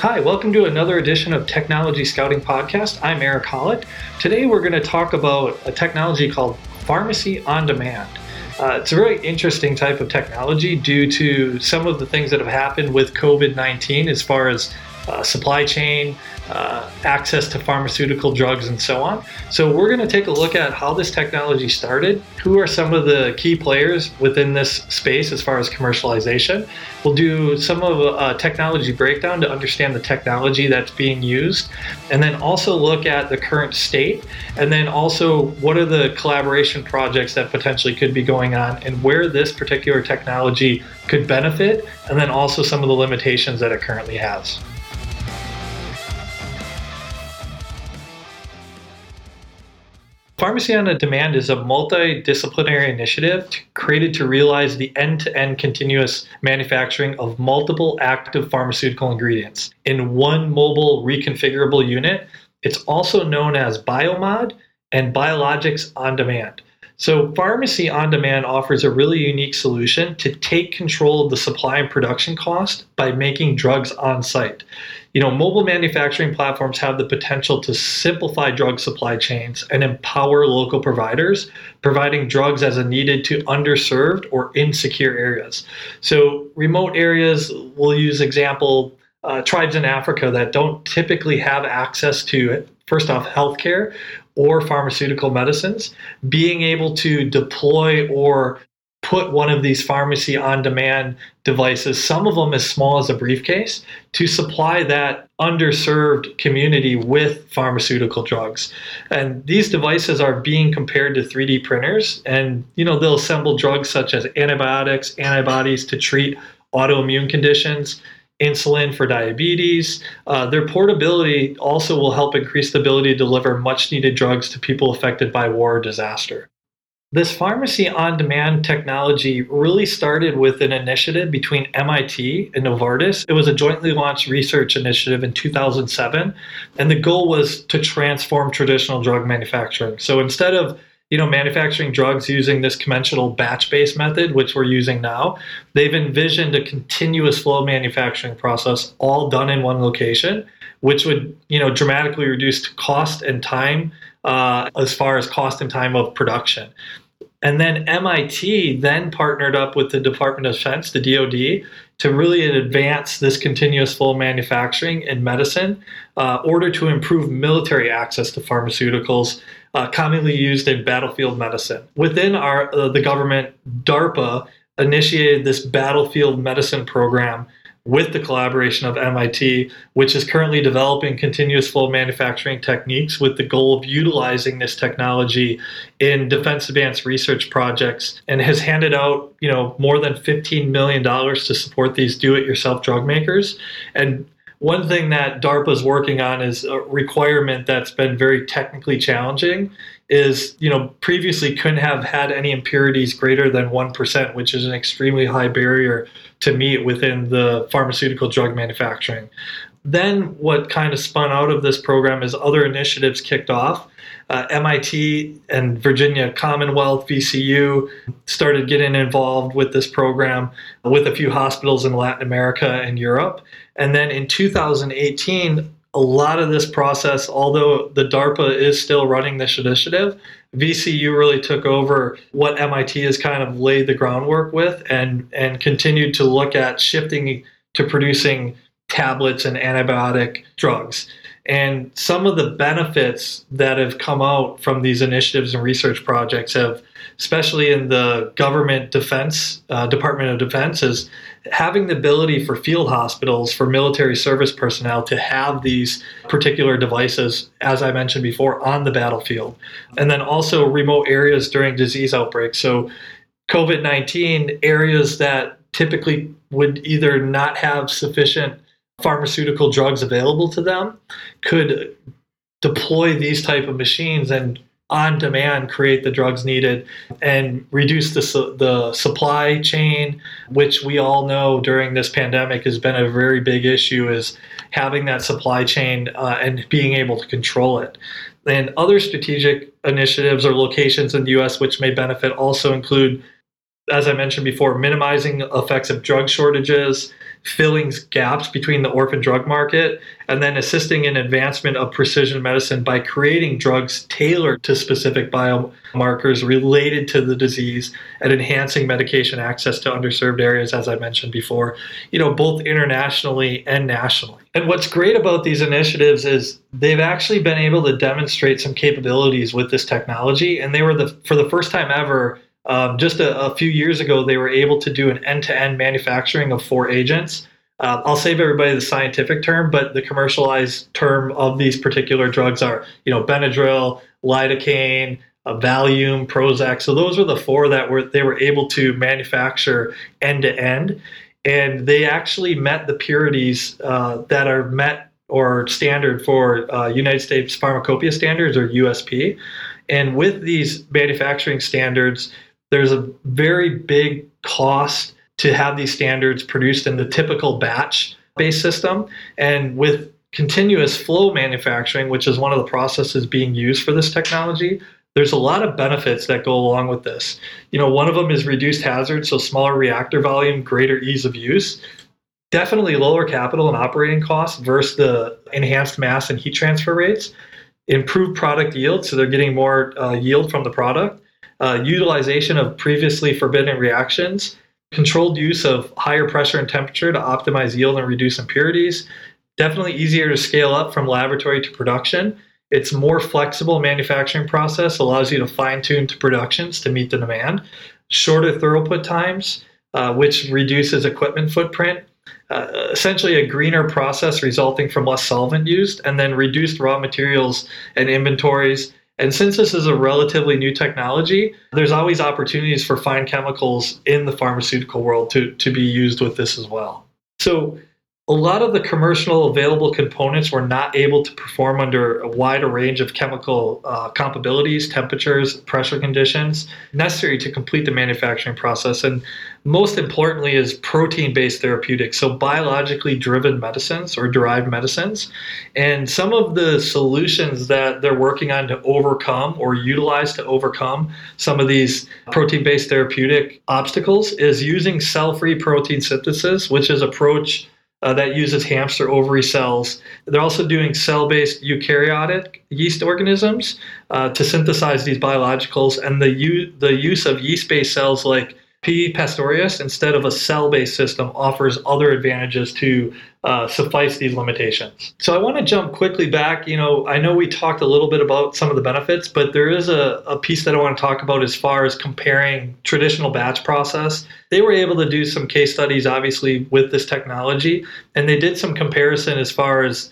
Hi, welcome to another edition of Technology Scouting Podcast. I'm Eric Hollett. Today we're going to talk about a technology called Pharmacy on Demand. It's a very interesting type of technology due to some of the things that have happened with COVID-19 as far as supply chain, access to pharmaceutical drugs, and so on. So we're going to take a look at how this technology started, who are some of the key players within this space as far as commercialization. We'll do some of a technology breakdown to understand the technology that's being used, and then also look at the current state, and then also what are the collaboration projects that potentially could be going on and where this particular technology could benefit, and then also some of the limitations that it currently has. Pharmacy on Demand is a multidisciplinary initiative created to realize the end-to-end continuous manufacturing of multiple active pharmaceutical ingredients in one mobile reconfigurable unit. It's also known as BioMod and Biologics on Demand. So Pharmacy on Demand offers a really unique solution to take control of the supply and production cost by making drugs on site. Mobile manufacturing platforms have the potential to simplify drug supply chains and empower local providers, providing drugs as needed to underserved or insecure areas. So remote areas, we'll use example, tribes in Africa that don't typically have access to, first off, healthcare or pharmaceutical medicines, being able to deploy or put one of these pharmacy on demand devices, some of them as small as a briefcase, to supply that underserved community with pharmaceutical drugs. And these devices are being compared to 3D printers, and they'll assemble drugs such as antibiotics, antibodies to treat autoimmune conditions, insulin for diabetes. Their portability also will help increase the ability to deliver much needed drugs to people affected by war or disaster. This pharmacy on demand technology really started with an initiative between MIT and Novartis. It was a jointly launched research initiative in 2007, and the goal was to transform traditional drug manufacturing. So instead of manufacturing drugs using this conventional batch-based method, which we're using now, they've envisioned a continuous flow manufacturing process all done in one location, which would dramatically reduce cost and time as far as cost and time of production. And then MIT then partnered up with the Department of Defense, the DoD, to really advance this continuous flow manufacturing in medicine in order to improve military access to pharmaceuticals commonly used in battlefield medicine. Within the government, DARPA initiated this battlefield medicine program with the collaboration of MIT, which is currently developing continuous flow manufacturing techniques with the goal of utilizing this technology in defense advanced research projects, and has handed out more than $15 million to support these do-it-yourself drug makers. And one thing that DARPA is working on is a requirement that's been very technically challenging is, previously couldn't have had any impurities greater than 1%, which is an extremely high barrier to meet within the pharmaceutical drug manufacturing. Then what kind of spun out of this program is other initiatives kicked off. MIT and Virginia Commonwealth, VCU, started getting involved with this program with a few hospitals in Latin America and Europe. And then in 2018, a lot of this process, although the DARPA is still running this initiative, VCU really took over what MIT has kind of laid the groundwork with and continued to look at shifting to producing tablets and antibiotic drugs. And some of the benefits that have come out from these initiatives and research projects have, especially in the government defense, Department of Defense, is having the ability for field hospitals, for military service personnel to have these particular devices, as I mentioned before, on the battlefield. And then also remote areas during disease outbreaks. So COVID-19 areas that typically would either not have sufficient pharmaceutical drugs available to them could deploy these type of machines and on demand create the drugs needed and reduce the supply chain, which we all know during this pandemic has been a very big issue, is having that supply chain and being able to control it. And other strategic initiatives or locations in the U.S. which may benefit also include, as I mentioned before, minimizing effects of drug shortages, filling gaps between the orphan drug market, and then assisting in advancement of precision medicine by creating drugs tailored to specific biomarkers related to the disease and enhancing medication access to underserved areas, as I mentioned before, both internationally and nationally. And what's great about these initiatives is they've actually been able to demonstrate some capabilities with this technology. And they were for the first time ever, just a few years ago, they were able to do an end-to-end manufacturing of 4 agents. I'll save everybody the scientific term, but the commercialized term of these particular drugs are, Benadryl, lidocaine, Valium, Prozac. So those were the 4 that they were able to manufacture end-to-end. And they actually met the purities that are met or standard for United States Pharmacopoeia Standards, or USP. And with these manufacturing standards, there's a very big cost to have these standards produced in the typical batch-based system. And with continuous flow manufacturing, which is one of the processes being used for this technology, there's a lot of benefits that go along with this. One of them is reduced hazard, so smaller reactor volume, greater ease of use, definitely lower capital and operating costs versus the enhanced mass and heat transfer rates, improved product yield, so they're getting more yield from the product, utilization of previously forbidden reactions, controlled use of higher pressure and temperature to optimize yield and reduce impurities, definitely easier to scale up from laboratory to production. It's more flexible manufacturing process, allows you to fine-tune to productions to meet the demand. Shorter throughput times, which reduces equipment footprint. Essentially a greener process resulting from less solvent used, and then reduced raw materials and inventories. And since this is a relatively new technology, there's always opportunities for fine chemicals in the pharmaceutical world to be used with this as well. So a lot of the commercial available components were not able to perform under a wider range of chemical compatibilities, temperatures, pressure conditions necessary to complete the manufacturing process. And most importantly is protein-based therapeutics, so biologically driven medicines or derived medicines. And some of the solutions that they're working on to overcome or utilize to overcome some of these protein-based therapeutic obstacles is using cell-free protein synthesis, which is an approach that uses hamster ovary cells. They're also doing cell-based eukaryotic yeast organisms to synthesize these biologicals, and the use of yeast-based cells like P. pasteurus instead of a cell-based system offers other advantages to suffice these limitations. So I want to jump quickly back. I know we talked a little bit about some of the benefits, but there is a piece that I want to talk about as far as comparing traditional batch process. They were able to do some case studies, obviously, with this technology, and they did some comparison as far as,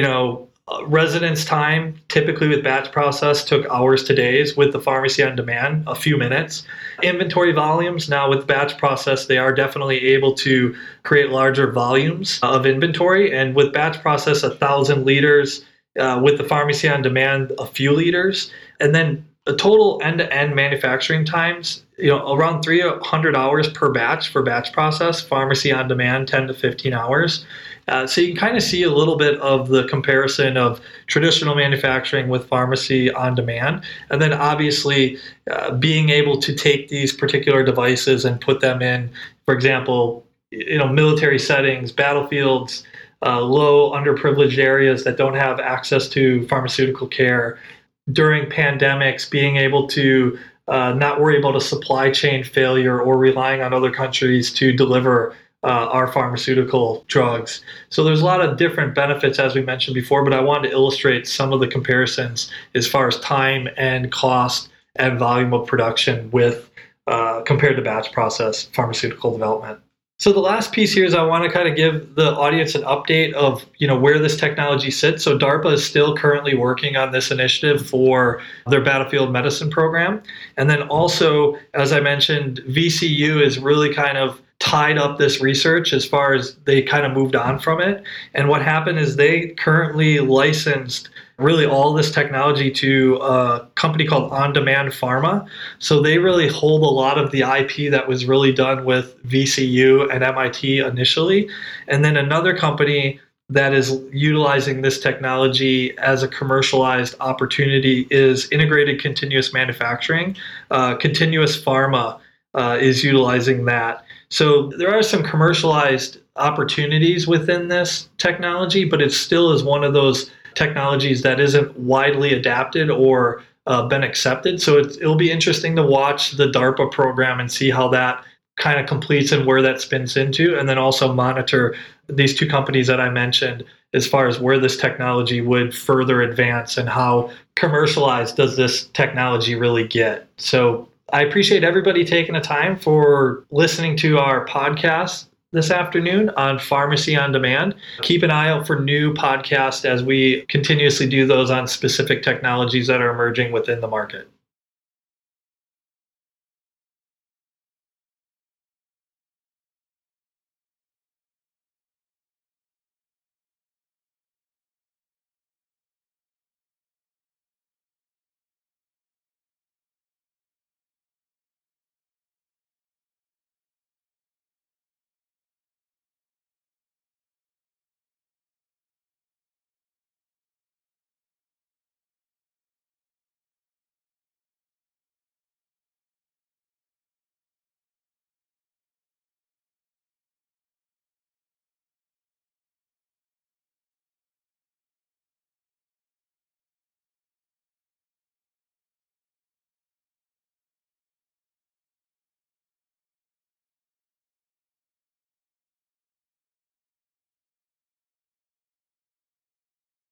residence time, typically with batch process, took hours to days. With the pharmacy on demand, a few minutes. Inventory volumes, now with batch process, they are definitely able to create larger volumes of inventory. And with batch process, 1,000 liters. With the pharmacy on demand, a few liters. And then the total end-to-end manufacturing times, around 300 hours per batch for batch process, pharmacy on demand, 10 to 15 hours. So you can kind of see a little bit of the comparison of traditional manufacturing with pharmacy on demand. And then obviously being able to take these particular devices and put them in, for example, military settings, battlefields, low underprivileged areas that don't have access to pharmaceutical care. During pandemics, being able to not worry about a supply chain failure or relying on other countries to deliver our pharmaceutical drugs. So there's a lot of different benefits, as we mentioned before, but I wanted to illustrate some of the comparisons as far as time and cost and volume of production with compared to batch process pharmaceutical development. So the last piece here is I want to kind of give the audience an update of where this technology sits. So DARPA is still currently working on this initiative for their battlefield medicine program. And then also, as I mentioned, VCU is really kind of tied up this research as far as they kind of moved on from it. And what happened is they currently licensed really all this technology to a company called On Demand Pharma. So they really hold a lot of the IP that was really done with VCU and MIT initially. And then another company that is utilizing this technology as a commercialized opportunity is Integrated Continuous Manufacturing. Continuous Pharma is utilizing that. So there are some commercialized opportunities within this technology, but it still is one of those technologies that isn't widely adapted or been accepted. So it'll be interesting to watch the DARPA program and see how that kind of completes and where that spins into, and then also monitor these two companies that I mentioned as far as where this technology would further advance and how commercialized does this technology really get. So I appreciate everybody taking the time for listening to our podcast this afternoon on Pharmacy on Demand. Keep an eye out for new podcasts as we continuously do those on specific technologies that are emerging within the market.